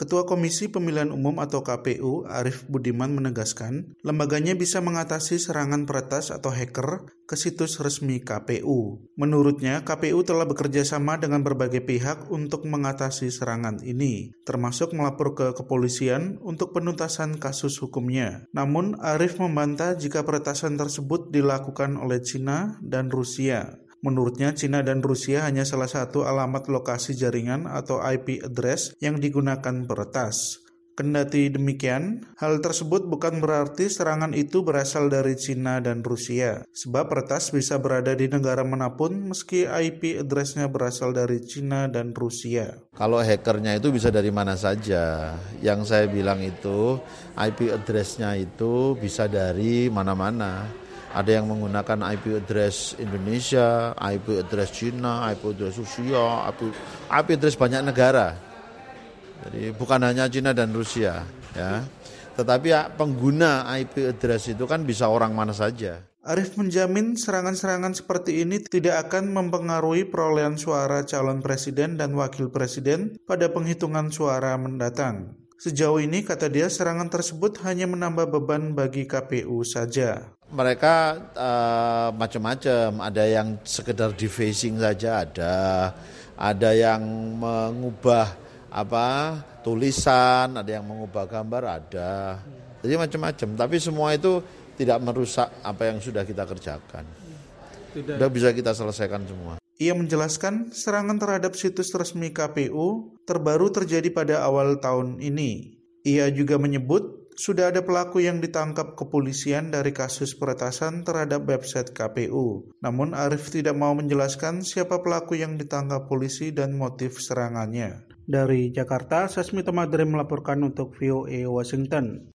Ketua Komisi Pemilihan Umum atau KPU, Arief Budiman menegaskan, lembaganya bisa mengatasi serangan peretas atau hacker ke situs resmi KPU. Menurutnya, KPU telah bekerja sama dengan berbagai pihak untuk mengatasi serangan ini, termasuk melapor ke kepolisian untuk penuntasan kasus hukumnya. Namun, Arief membantah jika peretasan tersebut dilakukan oleh China dan Rusia. Menurutnya, China dan Rusia hanya salah satu alamat lokasi jaringan atau IP address yang digunakan peretas. Kendati demikian, hal tersebut bukan berarti serangan itu berasal dari China dan Rusia, sebab peretas bisa berada di negara manapun meski IP address-nya berasal dari China dan Rusia. Kalau hackernya itu bisa dari mana saja. Yang saya bilang itu IP address-nya itu bisa dari mana-mana. Ada yang menggunakan IP address Indonesia, IP address Cina, IP address Rusia, IP address banyak negara. Jadi bukan hanya Cina dan Rusia, ya. Tetapi pengguna IP address itu kan bisa orang mana saja. Arief menjamin serangan-serangan seperti ini tidak akan mempengaruhi perolehan suara calon presiden dan wakil presiden pada penghitungan suara mendatang. Sejauh ini, kata dia, serangan tersebut hanya menambah beban bagi KPU saja. Mereka macam-macam, ada yang sekedar defacing saja, ada yang mengubah tulisan, ada yang mengubah gambar, ada. Jadi macam-macam, tapi semua itu tidak merusak apa yang sudah kita kerjakan. Sudah bisa kita selesaikan semua. Ia menjelaskan serangan terhadap situs resmi KPU terbaru terjadi pada awal tahun ini. Ia juga menyebut sudah ada pelaku yang ditangkap kepolisian dari kasus peretasan terhadap website KPU. Namun Arief tidak mau menjelaskan siapa pelaku yang ditangkap polisi dan motif serangannya. Dari Jakarta, Sasmita Madre melaporkan untuk VOA Washington.